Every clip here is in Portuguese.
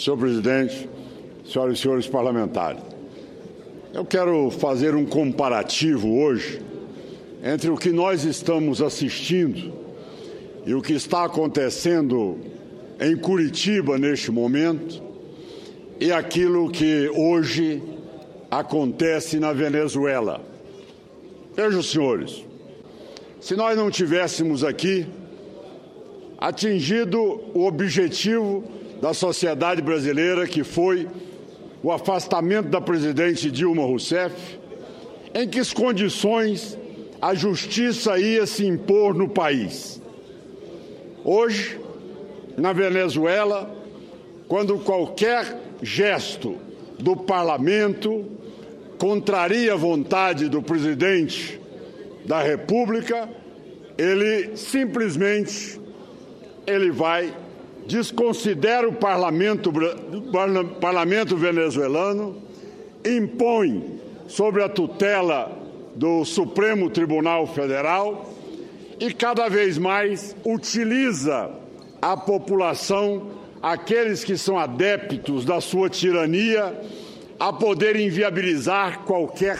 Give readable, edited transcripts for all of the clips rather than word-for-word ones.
Senhor presidente, senhoras e senhores parlamentares, eu quero fazer um comparativo hoje entre o que nós estamos assistindo e o que está acontecendo em Curitiba neste momento e aquilo que hoje acontece na Venezuela. Vejam, senhores, se nós não tivéssemos aqui atingido o objetivo da sociedade brasileira, que foi o afastamento da presidente Dilma Rousseff, em que condições a justiça ia se impor no país. Hoje, na Venezuela, quando qualquer gesto do parlamento contraria a vontade do presidente da República, ele simplesmente desconsidera o parlamento venezuelano, impõe sobre a tutela do Supremo Tribunal Federal e cada vez mais utiliza a população, aqueles que são adeptos da sua tirania, a poder inviabilizar qualquer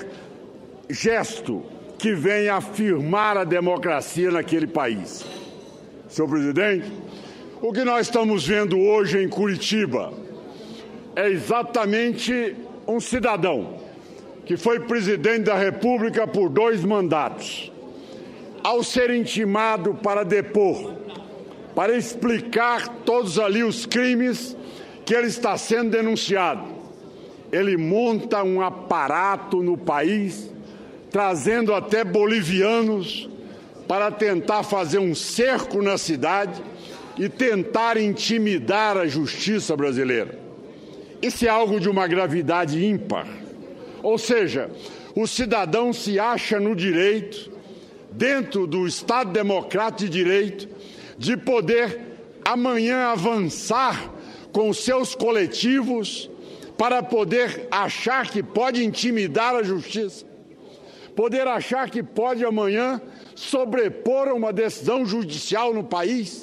gesto que venha afirmar a democracia naquele país. Senhor presidente, o que nós estamos vendo hoje em Curitiba é exatamente um cidadão que foi presidente da República por 2 mandatos, ao ser intimado para depor, para explicar todos ali os crimes que ele está sendo denunciado. Ele monta um aparato no país, trazendo até bolivianos para tentar fazer um cerco na cidade e tentar intimidar a justiça brasileira. Isso é algo de uma gravidade ímpar. Ou seja, o cidadão se acha no direito, dentro do Estado Democrático de Direito, de poder amanhã avançar com seus coletivos para poder achar que pode intimidar a justiça, poder achar que pode amanhã sobrepor uma decisão judicial no país.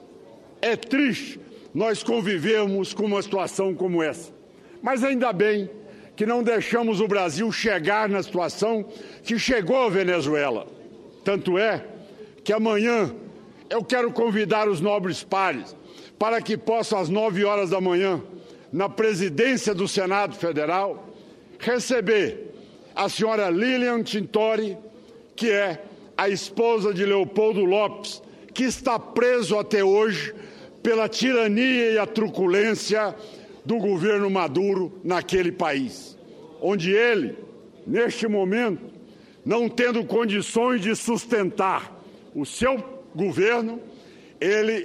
É triste nós convivermos com uma situação como essa, mas ainda bem que não deixamos o Brasil chegar na situação que chegou a Venezuela. Tanto é que amanhã eu quero convidar os nobres pares para que possam, às 9 horas da manhã, na presidência do Senado Federal, receber a senhora Lilian Tintori, que é a esposa de Leopoldo Lopes, que está preso até hoje pela tirania e a truculência do governo Maduro naquele país, onde ele, neste momento, não tendo condições de sustentar o seu governo, ele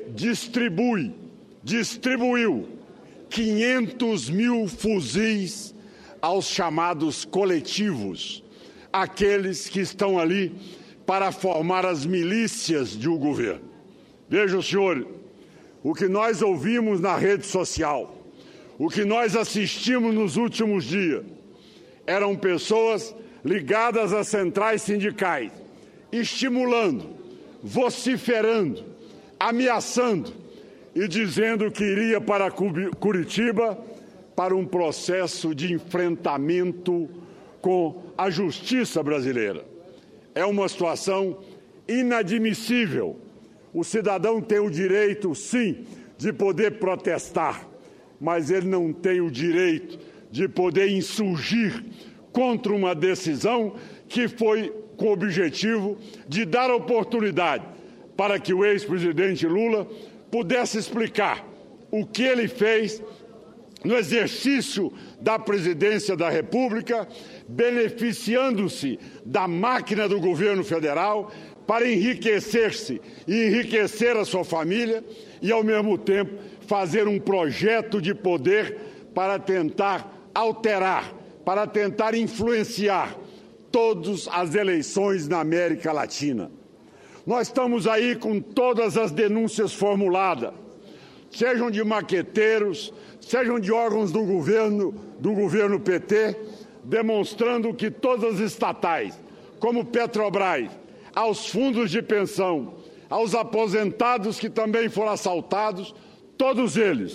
distribuiu 500 mil fuzis aos chamados coletivos, aqueles que estão ali para formar as milícias de um governo. Vejam, senhores, o que nós ouvimos na rede social, o que nós assistimos nos últimos dias, eram pessoas ligadas às centrais sindicais, estimulando, vociferando, ameaçando e dizendo que iria para Curitiba para um processo de enfrentamento com a justiça brasileira. É uma situação inadmissível. O cidadão tem o direito, sim, de poder protestar, mas ele não tem o direito de poder insurgir contra uma decisão que foi com o objetivo de dar oportunidade para que o ex-presidente Lula pudesse explicar o que ele fez no exercício da presidência da República, beneficiando-se da máquina do governo federal para enriquecer-se e enriquecer a sua família e, ao mesmo tempo, fazer um projeto de poder para tentar alterar, para tentar influenciar todas as eleições na América Latina. Nós estamos aí com todas as denúncias formuladas, sejam de maqueteiros, sejam de órgãos do governo PT, demonstrando que todas as estatais, como Petrobras, aos fundos de pensão, aos aposentados que também foram assaltados, todos eles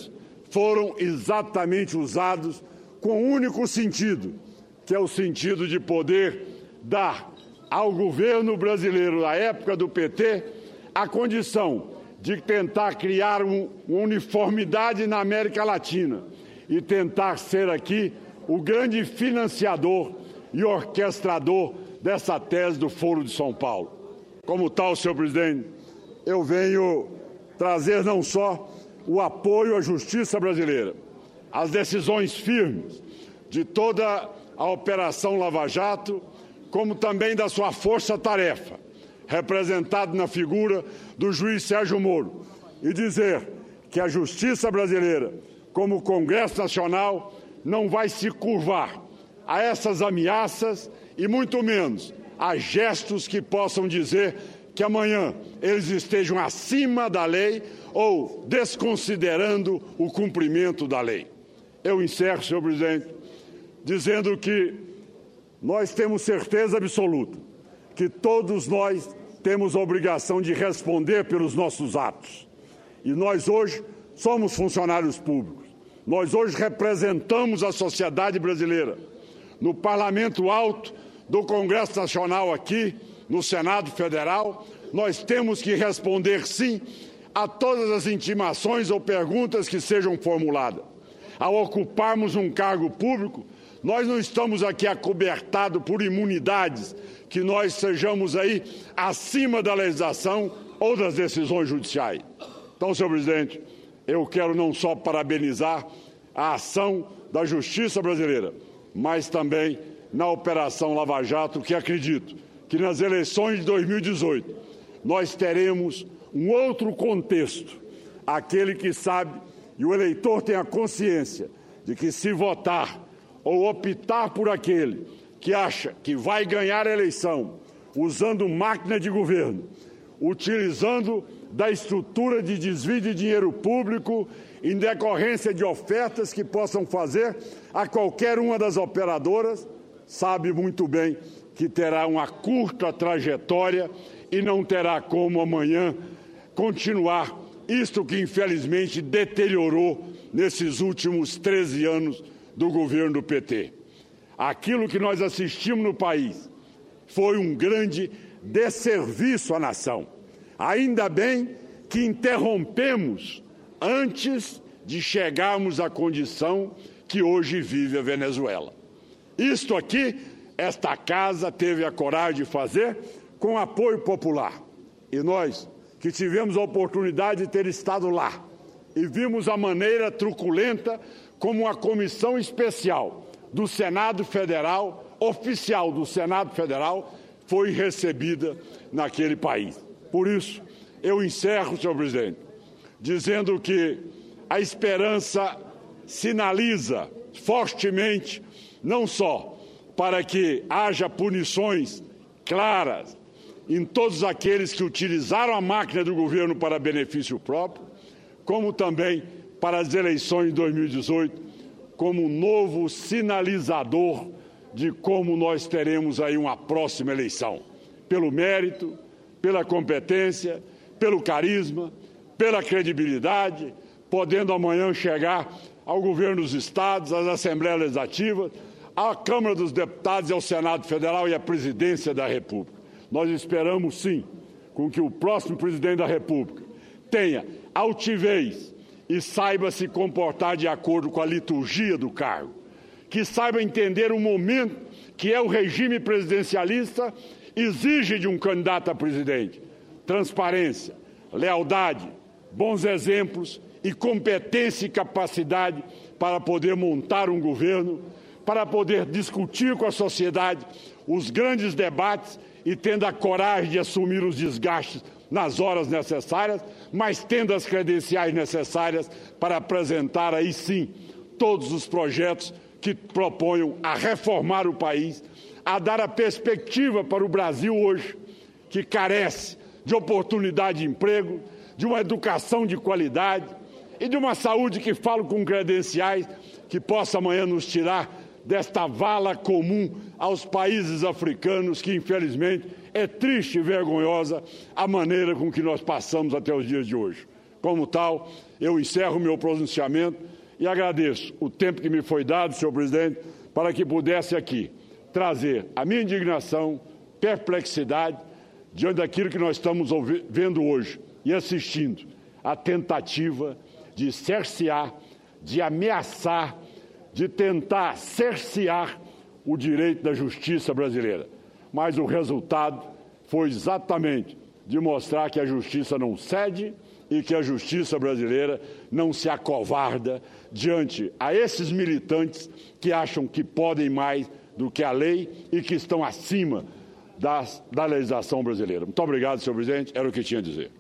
foram exatamente usados com um único sentido, que é o sentido de poder dar ao governo brasileiro, na época do PT, a condição de tentar criar uma uniformidade na América Latina e tentar ser aqui o grande financiador e orquestrador dessa tese do Foro de São Paulo. Como tal, senhor presidente, eu venho trazer não só o apoio à justiça brasileira, as decisões firmes de toda a Operação Lava Jato, como também da sua força-tarefa, representado na figura do juiz Sérgio Moro, e dizer que a justiça brasileira, como o Congresso Nacional, não vai se curvar a essas ameaças e muito menos a gestos que possam dizer que amanhã eles estejam acima da lei ou desconsiderando o cumprimento da lei. Eu encerro, senhor presidente, dizendo que nós temos certeza absoluta que todos nós temos a obrigação de responder pelos nossos atos. E nós hoje somos funcionários públicos. Nós hoje representamos a sociedade brasileira. No Parlamento Alto do Congresso Nacional aqui, no Senado Federal, nós temos que responder sim a todas as intimações ou perguntas que sejam formuladas. Ao ocuparmos um cargo público, nós não estamos aqui acobertados por imunidades, que nós sejamos aí acima da legislação ou das decisões judiciais. Então, senhor presidente, eu quero não só parabenizar a ação da justiça brasileira, mas também na Operação Lava Jato, que acredito que nas eleições de 2018 nós teremos um outro contexto, aquele que sabe e o eleitor tem a consciência de que se votar ou optar por aquele que acha que vai ganhar a eleição usando máquina de governo, utilizando da estrutura de desvio de dinheiro público em decorrência de ofertas que possam fazer a qualquer uma das operadoras, sabe muito bem que terá uma curta trajetória e não terá como amanhã continuar isto que infelizmente deteriorou nesses últimos 13 anos do governo do PT. Aquilo que nós assistimos no país foi um grande desserviço à nação. Ainda bem que interrompemos antes de chegarmos à condição que hoje vive a Venezuela. Isto aqui, esta casa teve a coragem de fazer com apoio popular. E nós, que tivemos a oportunidade de ter estado lá e vimos a maneira truculenta como uma comissão especial do Senado Federal, oficial do Senado Federal, foi recebida naquele país. Por isso, eu encerro, senhor presidente, dizendo que a esperança sinaliza fortemente, não só para que haja punições claras em todos aqueles que utilizaram a máquina do governo para benefício próprio, como também para as eleições de 2018, como um novo sinalizador de como nós teremos aí uma próxima eleição, pelo mérito, pela competência, pelo carisma, pela credibilidade, podendo amanhã chegar ao governo dos estados, às assembleias legislativas, à Câmara dos Deputados e ao Senado Federal e à presidência da República. Nós esperamos, sim, com que o próximo presidente da República tenha altivez e saiba se comportar de acordo com a liturgia do cargo, que saiba entender o momento que é o regime presidencialista exige de um candidato a presidente: transparência, lealdade, bons exemplos e competência e capacidade para poder montar um governo, para poder discutir com a sociedade os grandes debates e tendo a coragem de assumir os desgastes nas horas necessárias, mas tendo as credenciais necessárias para apresentar aí sim todos os projetos que proponham a reformar o país, a dar a perspectiva para o Brasil hoje, que carece de oportunidade de emprego, de uma educação de qualidade e de uma saúde que falo com credenciais que possa amanhã nos tirar desta vala comum aos países africanos, que infelizmente é triste e vergonhosa a maneira com que nós passamos até os dias de hoje. Como tal, eu encerro meu pronunciamento e agradeço o tempo que me foi dado, senhor presidente, para que pudesse aqui trazer a minha indignação, perplexidade, diante daquilo que nós estamos vendo hoje e assistindo, a tentativa de cercear, de ameaçar, de tentar cercear o direito da justiça brasileira. Mas o resultado foi exatamente de mostrar que a justiça não cede e que a justiça brasileira não se acovarda diante a esses militantes que acham que podem mais do que a lei e que estão acima da legislação brasileira. Muito obrigado, senhor presidente. Era o que tinha a dizer.